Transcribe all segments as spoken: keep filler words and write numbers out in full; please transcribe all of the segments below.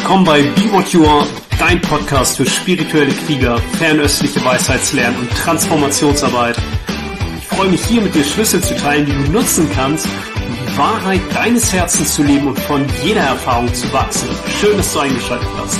willkommen bei Be What You Are, dein Podcast für spirituelle Krieger, fernöstliche Weisheitslernen und Transformationsarbeit. Ich freue mich hier mit dir Schlüssel zu teilen, die du nutzen kannst, um die Wahrheit deines Herzens zu leben und von jeder Erfahrung zu wachsen. Schön, dass du eingeschaltet hast.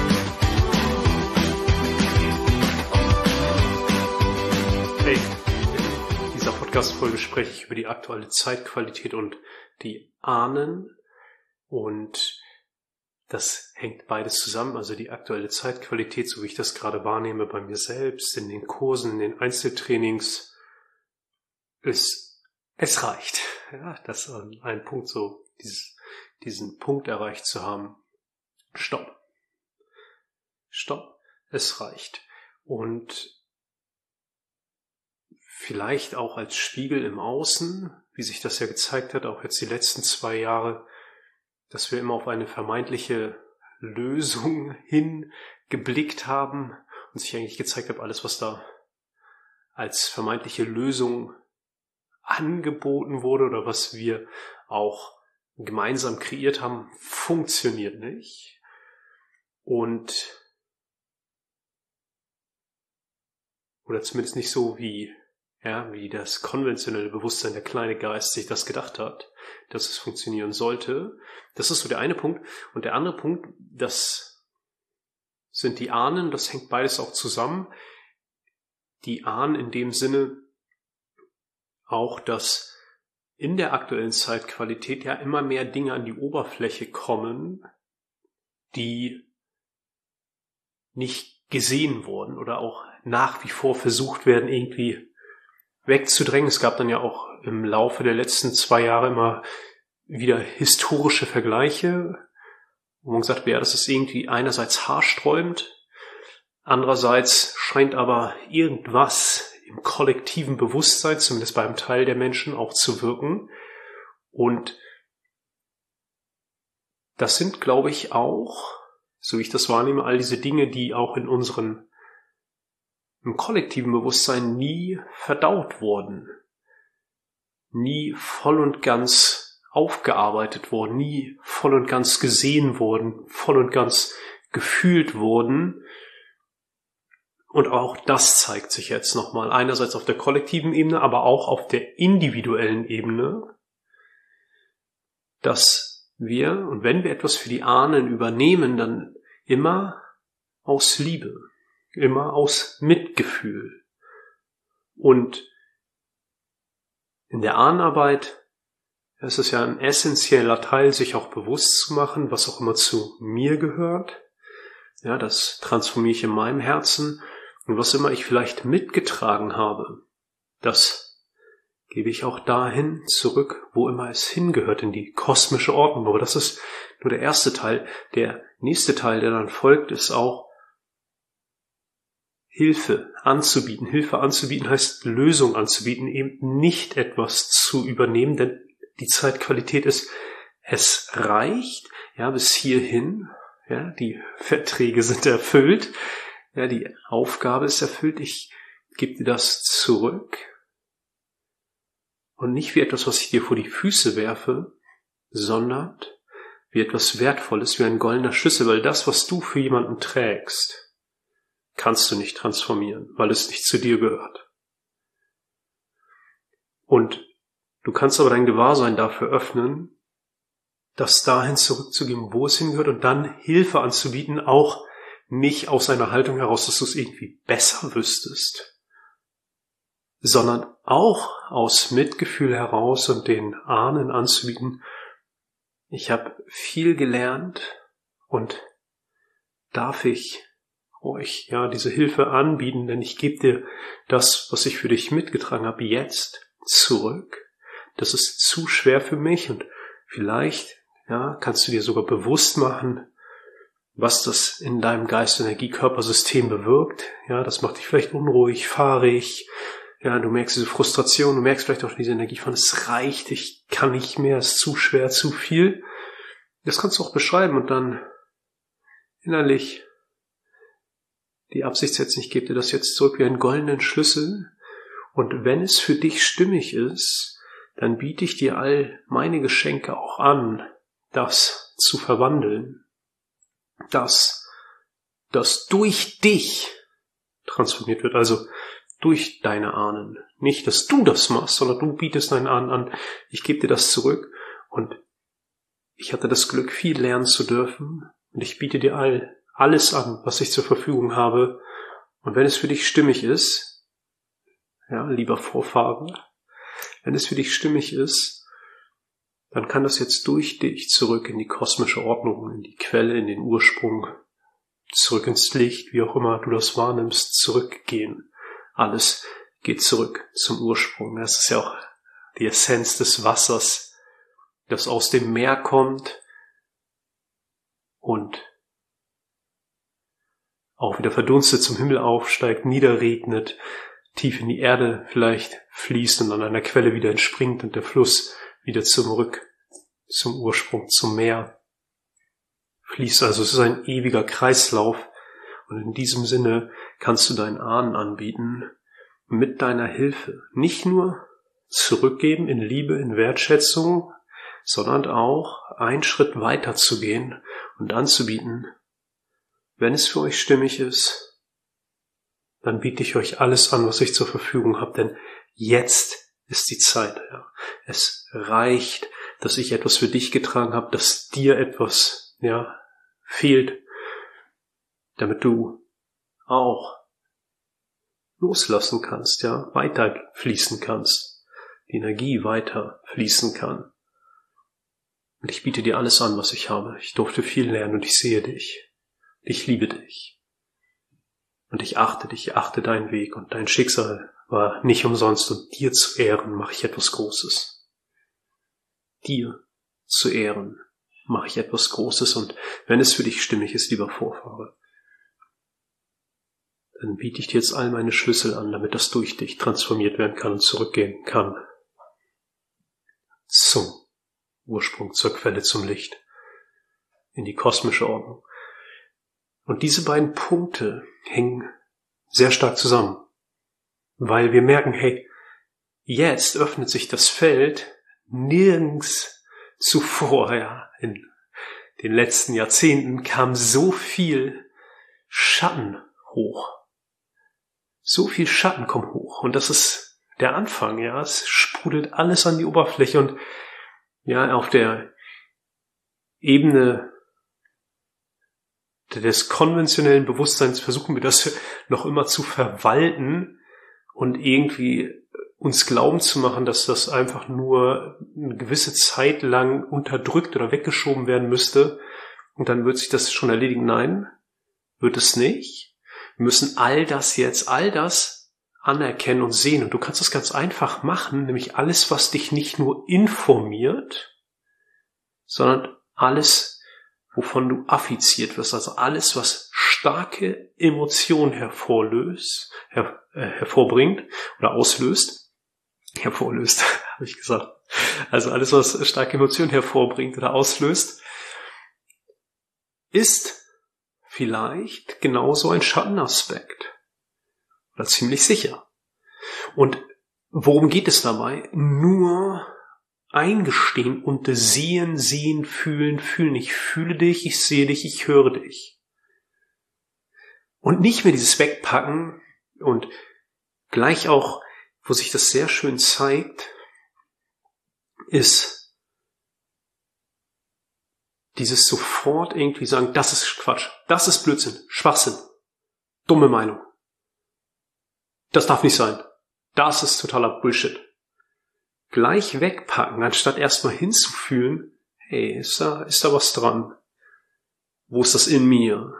Hey, in dieser Podcast-Folge spreche ich über die aktuelle Zeitqualität und die Ahnen, und das hängt beides zusammen, also die aktuelle Zeitqualität, so wie ich das gerade wahrnehme bei mir selbst, in den Kursen, in den Einzeltrainings, ist, es reicht. Ja, das ist ein Punkt, so dieses, diesen Punkt erreicht zu haben. Stopp. Stopp. Es reicht. Und vielleicht auch als Spiegel im Außen, wie sich das ja gezeigt hat, auch jetzt die letzten zwei Jahre, dass wir immer auf eine vermeintliche Lösung hingeblickt haben und sich eigentlich gezeigt hat, alles, was da als vermeintliche Lösung angeboten wurde oder was wir auch gemeinsam kreiert haben, funktioniert nicht. Und oder zumindest nicht so, wie ja, wie das konventionelle Bewusstsein, der kleine Geist sich das gedacht hat, dass es funktionieren sollte. Das ist so der eine Punkt. Und der andere Punkt, das sind die Ahnen, das hängt beides auch zusammen. Die Ahnen in dem Sinne auch, dass in der aktuellen Zeitqualität ja immer mehr Dinge an die Oberfläche kommen, die nicht gesehen wurden oder auch nach wie vor versucht werden, irgendwie wegzudrängen. Es gab dann ja auch im Laufe der letzten zwei Jahre immer wieder historische Vergleiche, wo man gesagt hat, ja, das ist irgendwie einerseits haarsträubend, andererseits scheint aber irgendwas im kollektiven Bewusstsein, zumindest bei einem Teil der Menschen, auch zu wirken. Und das sind, glaube ich, auch, so wie ich das wahrnehme, all diese Dinge, die auch in unseren im kollektiven Bewusstsein nie verdaut wurden, nie voll und ganz aufgearbeitet wurden, nie voll und ganz gesehen wurden, voll und ganz gefühlt wurden. Und auch das zeigt sich jetzt nochmal, einerseits auf der kollektiven Ebene, aber auch auf der individuellen Ebene, dass wir, und wenn wir etwas für die Ahnen übernehmen, dann immer aus Liebe, immer aus Mitgefühl. Und in der Ahnenarbeit ist es ja ein essentieller Teil, sich auch bewusst zu machen, was auch immer zu mir gehört. Ja, das transformiere ich in meinem Herzen. Und was immer ich vielleicht mitgetragen habe, das gebe ich auch dahin zurück, wo immer es hingehört, in die kosmische Ordnung. Aber das ist nur der erste Teil. Der nächste Teil, der dann folgt, ist auch Hilfe anzubieten. Hilfe anzubieten heißt Lösung anzubieten, eben nicht etwas zu übernehmen, denn die Zeitqualität ist, es reicht, ja, bis hierhin, ja, die Verträge sind erfüllt, ja, die Aufgabe ist erfüllt, ich gebe dir das zurück und nicht wie etwas, was ich dir vor die Füße werfe, sondern wie etwas Wertvolles, wie ein goldener Schlüssel, weil das, was du für jemanden trägst, kannst du nicht transformieren, weil es nicht zu dir gehört. Und du kannst aber dein Gewahrsein dafür öffnen, das dahin zurückzugeben, wo es hingehört, und dann Hilfe anzubieten, auch nicht aus einer Haltung heraus, dass du es irgendwie besser wüsstest, sondern auch aus Mitgefühl heraus und den Ahnen anzubieten. Ich habe viel gelernt und darf ich euch ja diese Hilfe anbieten, denn ich gebe dir das, was ich für dich mitgetragen habe, jetzt zurück. Das ist zu schwer für mich, und vielleicht ja kannst du dir sogar bewusst machen, was das in deinem Geist-Energie-Körpersystem bewirkt. Ja, das macht dich vielleicht unruhig, fahrig. Ja, du merkst diese Frustration, du merkst vielleicht auch diese Energie von, es reicht, ich kann nicht mehr, es ist zu schwer, zu viel. Das kannst du auch beschreiben und dann innerlich die Absicht setzen, ich gebe dir das jetzt zurück wie einen goldenen Schlüssel. Und wenn es für dich stimmig ist, dann biete ich dir all meine Geschenke auch an, das zu verwandeln. dass das durch dich transformiert wird, also durch deine Ahnen. Nicht, dass du das machst, sondern du bietest deinen Ahnen an, ich gebe dir das zurück und ich hatte das Glück, viel lernen zu dürfen und ich biete dir all, alles an, was ich zur Verfügung habe. Und wenn es für dich stimmig ist, ja, lieber Vorfahren, wenn es für dich stimmig ist, dann kann das jetzt durch dich zurück in die kosmische Ordnung, in die Quelle, in den Ursprung, zurück ins Licht, wie auch immer du das wahrnimmst, zurückgehen. Alles geht zurück zum Ursprung. Das ist ja auch die Essenz des Wassers, das aus dem Meer kommt und auch wieder verdunstet zum Himmel aufsteigt, niederregnet, tief in die Erde vielleicht fließt und an einer Quelle wieder entspringt und der Fluss wieder zurück zum Ursprung, zum Meer fließt. Also es ist ein ewiger Kreislauf und in diesem Sinne kannst du deinen Ahnen anbieten, mit deiner Hilfe nicht nur zurückgeben in Liebe, in Wertschätzung, sondern auch einen Schritt weiter zu gehen und anzubieten, wenn es für euch stimmig ist, dann biete ich euch alles an, was ich zur Verfügung habe, denn jetzt ist die Zeit. Ja. Es reicht, dass ich etwas für dich getragen habe, dass dir etwas ja, fehlt, damit du auch loslassen kannst, ja, weiter fließen kannst, die Energie weiter fließen kann. Und ich biete dir alles an, was ich habe. Ich durfte viel lernen und ich sehe dich. Ich liebe dich. Und ich achte dich, ich achte deinen Weg und dein Schicksal war nicht umsonst und dir zu ehren mache ich etwas Großes. Dir zu ehren mache ich etwas Großes und wenn es für dich stimmig ist, lieber Vorfahre, dann biete ich dir jetzt all meine Schlüssel an, damit das durch dich transformiert werden kann und zurückgehen kann zum Ursprung, zur Quelle, zum Licht, in die kosmische Ordnung. Und diese beiden Punkte hängen sehr stark zusammen, weil wir merken, hey, jetzt öffnet sich das Feld nirgends zuvor, ja, in den letzten Jahrzehnten kam so viel Schatten hoch. So viel Schatten kommt hoch und das ist der Anfang, ja, es sprudelt alles an die Oberfläche und ja, auf der Ebene des konventionellen Bewusstseins versuchen wir das noch immer zu verwalten und irgendwie uns glauben zu machen, dass das einfach nur eine gewisse Zeit lang unterdrückt oder weggeschoben werden müsste und dann wird sich das schon erledigen. Nein, wird es nicht. Wir müssen all das jetzt, all das anerkennen und sehen und du kannst das ganz einfach machen, nämlich alles, was dich nicht nur informiert, sondern alles, wovon du affiziert wirst, also alles, was starke Emotionen hervorlöst, her, äh, hervorbringt oder auslöst, hervorlöst, habe ich gesagt, also alles, was starke Emotionen hervorbringt oder auslöst, ist vielleicht genauso ein Schattenaspekt oder ziemlich sicher. Und worum geht es dabei? Nur eingestehen und sehen, sehen, fühlen, fühlen. Ich fühle dich, ich sehe dich, ich höre dich. Und nicht mehr dieses Wegpacken und gleich auch, wo sich das sehr schön zeigt, ist dieses sofort irgendwie sagen, das ist Quatsch, das ist Blödsinn, Schwachsinn, dumme Meinung. Das darf nicht sein. Das ist totaler Bullshit. Gleich wegpacken, anstatt erstmal hinzufühlen, hey, ist da, ist da was dran? Wo ist das in mir?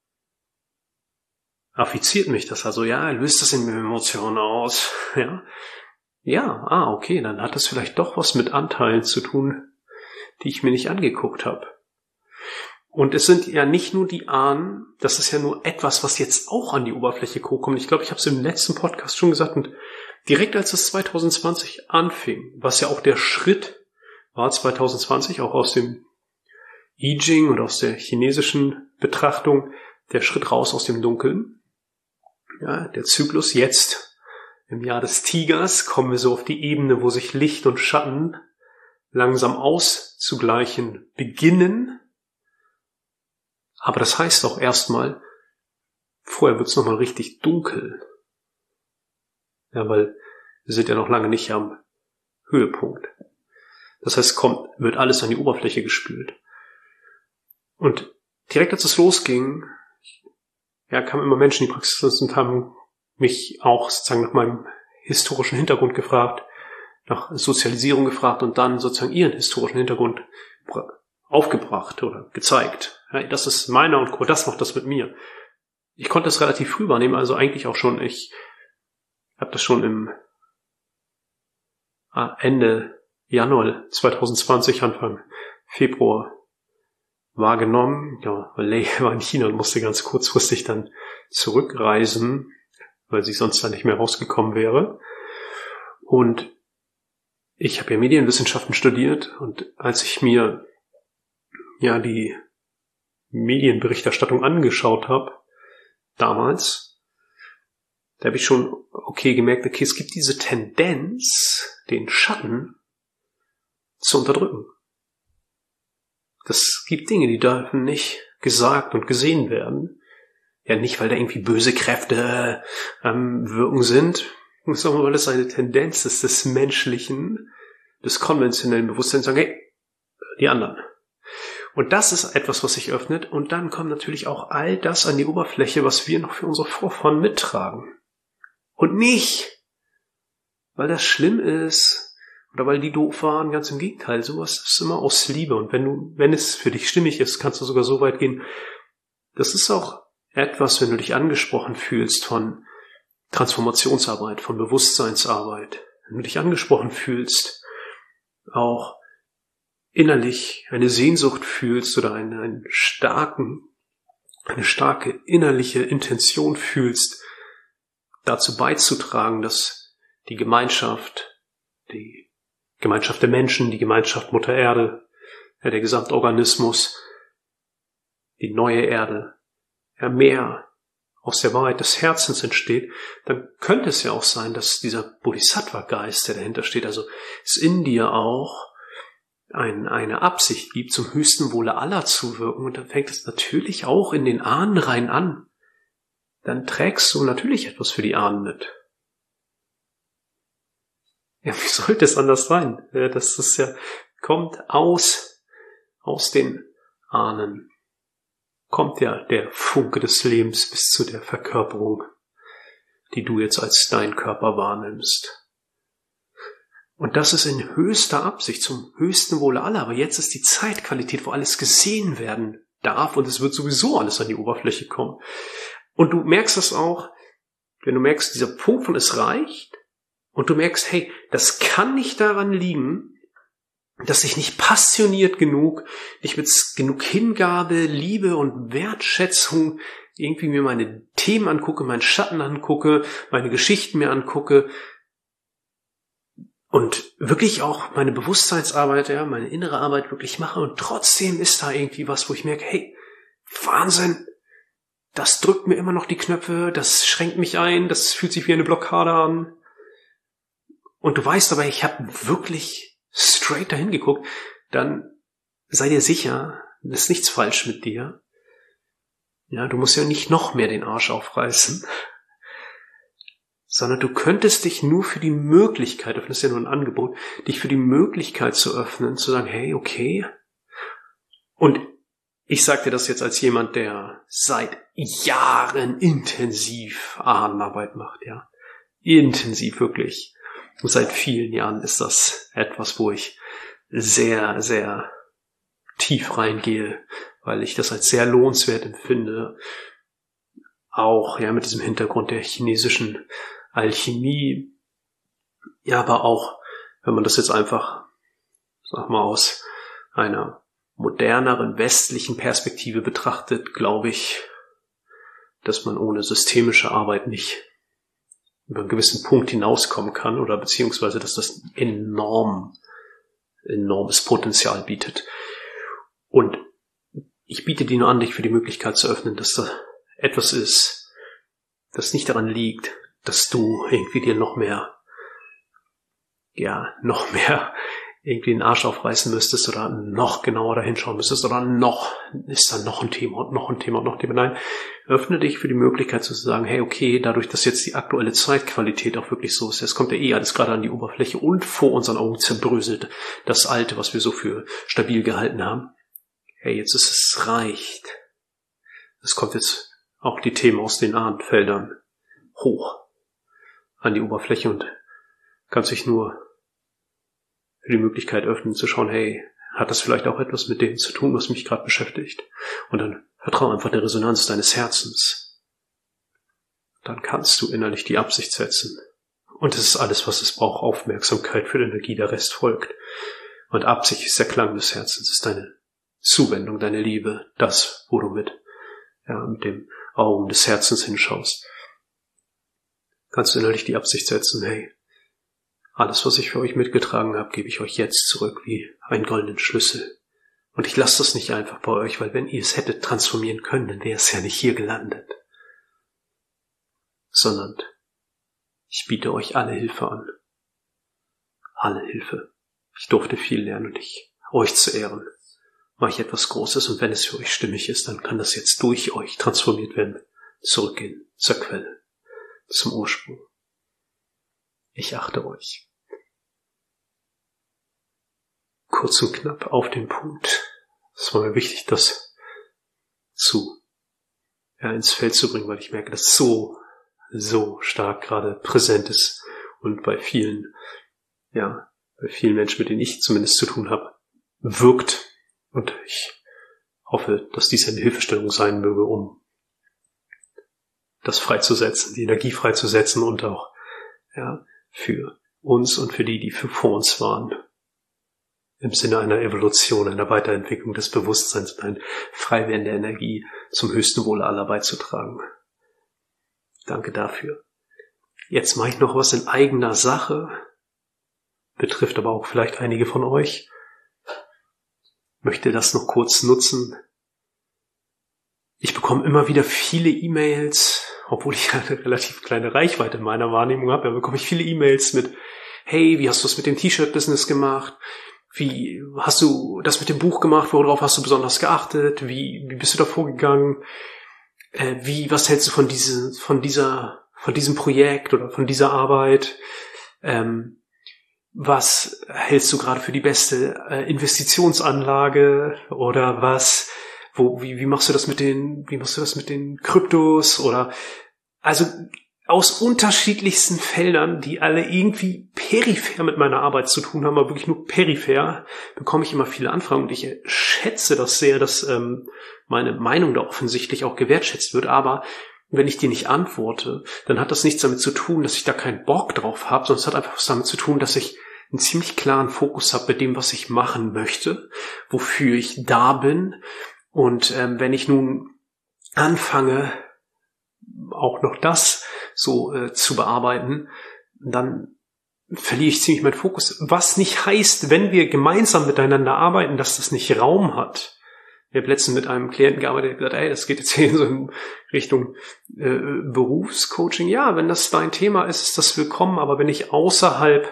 Affiziert mich das also? Ja, löst das in mir Emotionen aus? Ja, ja, ah, okay, dann hat das vielleicht doch was mit Anteilen zu tun, die ich mir nicht angeguckt habe. Und es sind ja nicht nur die Ahnen, das ist ja nur etwas, was jetzt auch an die Oberfläche kommt. Ich glaube, ich habe es im letzten Podcast schon gesagt und direkt als es zwanzig zwanzig anfing, was ja auch der Schritt war zwanzig zwanzig, auch aus dem I Ching und aus der chinesischen Betrachtung, der Schritt raus aus dem Dunkeln. Ja, der Zyklus jetzt im Jahr des Tigers kommen wir so auf die Ebene, wo sich Licht und Schatten langsam auszugleichen beginnen. Aber das heißt auch erstmal, vorher wird's nochmal richtig dunkel. Ja, weil wir sind ja noch lange nicht am Höhepunkt. Das heißt, kommt, wird alles an die Oberfläche gespült. Und direkt als es losging, ja, kamen immer Menschen in die Praxis und haben mich auch sozusagen nach meinem historischen Hintergrund gefragt, nach Sozialisierung gefragt und dann sozusagen ihren historischen Hintergrund aufgebracht oder gezeigt. Ja, das ist meiner und Co., das macht das mit mir. Ich konnte das relativ früh wahrnehmen, also eigentlich auch schon, ich habe das schon im Ende Januar zwanzig zwanzig, Anfang Februar wahrgenommen. Ja, weil Lei war in China und musste ganz kurzfristig dann zurückreisen, weil sie sonst da nicht mehr rausgekommen wäre. Und ich habe ja Medienwissenschaften studiert und als ich mir ja die Medienberichterstattung angeschaut habe, damals, da habe ich schon okay gemerkt, okay, es gibt diese Tendenz, den Schatten zu unterdrücken. Das gibt Dinge, die dürfen nicht gesagt und gesehen werden. Ja, nicht, weil da irgendwie böse Kräfte ähm, wirken sind, sondern weil es eine Tendenz ist des menschlichen, des konventionellen Bewusstseins, sagen, hey, die anderen. Und das ist etwas, was sich öffnet. Und dann kommt natürlich auch all das an die Oberfläche, was wir noch für unsere Vorfahren mittragen. Und nicht, weil das schlimm ist oder weil die doof waren, ganz im Gegenteil. Sowas ist immer aus Liebe. Und wenn du, wenn es für dich stimmig ist, kannst du sogar so weit gehen. Das ist auch etwas, wenn du dich angesprochen fühlst von Transformationsarbeit, von Bewusstseinsarbeit. Wenn du dich angesprochen fühlst, auch innerlich eine Sehnsucht fühlst oder einen, einen starken, eine starke innerliche Intention fühlst, dazu beizutragen, dass die Gemeinschaft, die Gemeinschaft der Menschen, die Gemeinschaft Mutter Erde, ja, der Gesamtorganismus, die neue Erde, ja, mehr aus der Wahrheit des Herzens entsteht, dann könnte es ja auch sein, dass dieser Bodhisattva-Geist, der dahinter steht, also es in dir auch ein, eine Absicht gibt, zum höchsten Wohle aller zu wirken. Und dann fängt es natürlich auch in den Ahnenreihen an. Dann trägst du natürlich etwas für die Ahnen mit. Ja, wie sollte es anders sein? Das ist ja, kommt aus, aus den Ahnen. Kommt ja der Funke des Lebens bis zu der Verkörperung, die du jetzt als dein Körper wahrnimmst. Und das ist in höchster Absicht, zum höchsten Wohle aller. Aber jetzt ist die Zeitqualität, wo alles gesehen werden darf und es wird sowieso alles an die Oberfläche kommen. Und du merkst das auch, wenn du merkst, dieser Punkt von es reicht und du merkst, hey, das kann nicht daran liegen, dass ich nicht passioniert genug, nicht mit genug Hingabe, Liebe und Wertschätzung irgendwie mir meine Themen angucke, meinen Schatten angucke, meine Geschichten mir angucke und wirklich auch meine Bewusstseinsarbeit, ja, meine innere Arbeit wirklich mache und trotzdem ist da irgendwie was, wo ich merke, hey, Wahnsinn, das drückt mir immer noch die Knöpfe, das schränkt mich ein, das fühlt sich wie eine Blockade an. Und du weißt aber, ich habe wirklich straight dahin geguckt, dann sei dir sicher, es ist nichts falsch mit dir. Ja, du musst ja nicht noch mehr den Arsch aufreißen, sondern du könntest dich nur für die Möglichkeit, das ist ja nur ein Angebot, dich für die Möglichkeit zu öffnen, zu sagen, hey, okay. Und ich sage dir das jetzt als jemand, der seit Jahren intensiv Ahnenarbeit macht, ja. Intensiv, wirklich. Und seit vielen Jahren ist das etwas, wo ich sehr, sehr tief reingehe, weil ich das als sehr lohnenswert empfinde. Auch, ja, mit diesem Hintergrund der chinesischen Alchemie. Ja, aber auch, wenn man das jetzt einfach, sag mal, aus einer moderneren westlichen Perspektive betrachtet, glaube ich, dass man ohne systemische Arbeit nicht über einen gewissen Punkt hinauskommen kann oder beziehungsweise, dass das enorm, enormes Potenzial bietet. Und ich biete dir nur an, dich für die Möglichkeit zu öffnen, dass da etwas ist, das nicht daran liegt, dass du irgendwie dir noch mehr, ja, noch mehr irgendwie den Arsch aufreißen müsstest oder noch genauer dahin schauen müsstest oder noch, ist da noch ein Thema und noch ein Thema und noch ein Thema. Nein, öffne dich für die Möglichkeit zu sagen, hey, okay, dadurch, dass jetzt die aktuelle Zeitqualität auch wirklich so ist, es kommt ja eh alles gerade an die Oberfläche und vor unseren Augen zerbröselt das Alte, was wir so für stabil gehalten haben. Hey, jetzt ist es reicht. Es kommt jetzt auch die Themen aus den Ahnenfeldern hoch an die Oberfläche und kannst dich nur für die Möglichkeit öffnen, zu schauen, hey, hat das vielleicht auch etwas mit dem zu tun, was mich gerade beschäftigt? Und dann vertraue einfach der Resonanz deines Herzens. Dann kannst du innerlich die Absicht setzen. Und es ist alles, was es braucht, Aufmerksamkeit für die Energie, der Rest folgt. Und Absicht ist der Klang des Herzens, ist deine Zuwendung, deine Liebe, das, wo du mit, ja, mit dem Augen des Herzens hinschaust. Kannst du innerlich die Absicht setzen, hey, alles, was ich für euch mitgetragen habe, gebe ich euch jetzt zurück wie einen goldenen Schlüssel. Und ich lasse das nicht einfach bei euch, weil wenn ihr es hättet transformieren können, dann wäre es ja nicht hier gelandet. Sondern ich biete euch alle Hilfe an. Alle Hilfe. Ich durfte viel lernen und ich, euch zu ehren, mache ich etwas Großes und wenn es für euch stimmig ist, dann kann das jetzt durch euch transformiert werden. Zurückgehen zur Quelle, zum Ursprung. Ich achte euch. Kurz und knapp auf den Punkt. Es war mir wichtig, das zu, ja, ins Feld zu bringen, weil ich merke, dass so, so stark gerade präsent ist und bei vielen, ja, bei vielen Menschen, mit denen ich zumindest zu tun habe, wirkt. Und ich hoffe, dass dies eine Hilfestellung sein möge, um das freizusetzen, die Energie freizusetzen und auch, ja, für uns und für die, die vor uns waren, im Sinne einer Evolution, einer Weiterentwicklung des Bewusstseins und ein Freiwerden der Energie zum höchsten Wohle aller beizutragen. Danke dafür. Jetzt mache ich noch was in eigener Sache, betrifft aber auch vielleicht einige von euch. Möchte das noch kurz nutzen. Ich bekomme immer wieder viele E-Mails, obwohl ich eine relativ kleine Reichweite in meiner Wahrnehmung habe, da bekomme ich viele E-Mails mit, hey, wie hast du es mit dem T-Shirt-Business gemacht? Wie hast du das mit dem Buch gemacht? Worauf hast du besonders geachtet? Wie, wie bist du da vorgegangen? Äh, wie, was hältst du von diese, von dieser, von diesem Projekt oder von dieser Arbeit? Ähm, was hältst du gerade für die beste äh, Investitionsanlage? Oder was, wo, wie, wie machst du das mit den, wie machst du das mit den Kryptos? Oder, also, aus unterschiedlichsten Feldern, die alle irgendwie peripher mit meiner Arbeit zu tun haben, aber wirklich nur peripher, bekomme ich immer viele Anfragen und ich schätze das sehr, dass ähm, meine Meinung da offensichtlich auch gewertschätzt wird, aber wenn ich dir nicht antworte, dann hat das nichts damit zu tun, dass ich da keinen Bock drauf habe, sondern es hat einfach was damit zu tun, dass ich einen ziemlich klaren Fokus habe mit dem, was ich machen möchte, wofür ich da bin und ähm, wenn ich nun anfange, auch noch das so äh, zu bearbeiten, dann verliere ich ziemlich meinen Fokus. Was nicht heißt, wenn wir gemeinsam miteinander arbeiten, dass das nicht Raum hat. Ich habe letztens mit einem Klienten gearbeitet, der gesagt, ey, das geht jetzt hier in so in Richtung äh, Berufscoaching. Ja, wenn das dein Thema ist, ist das willkommen, aber wenn ich außerhalb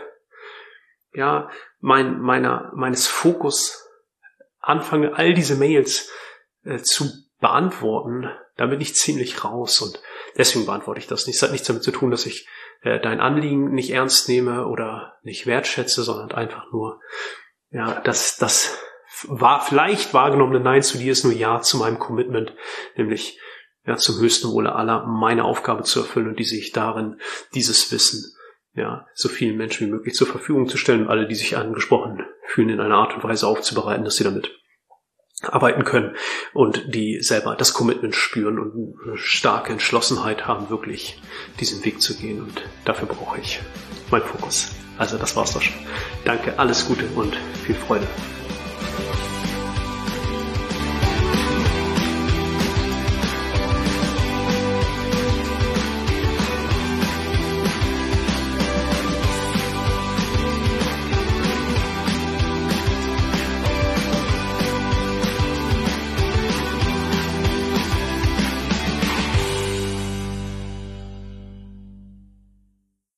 ja mein meiner meines Fokus anfange, all diese Mails äh, zu beantworten, da bin ich ziemlich raus und deswegen beantworte ich das nicht. Es hat nichts damit zu tun, dass ich äh, dein Anliegen nicht ernst nehme oder nicht wertschätze, sondern einfach nur, ja, dass das war vielleicht wahrgenommene Nein zu dir ist nur Ja zu meinem Commitment, nämlich ja zum höchsten Wohle aller meine Aufgabe zu erfüllen und die sehe ich darin, dieses Wissen ja so vielen Menschen wie möglich zur Verfügung zu stellen und alle, die sich angesprochen fühlen, in einer Art und Weise aufzubereiten, dass sie damit arbeiten können und die selber das Commitment spüren und eine starke Entschlossenheit haben, wirklich diesen Weg zu gehen. Und dafür brauche ich meinen Fokus. Also das war's doch schon. Danke, alles Gute und viel Freude.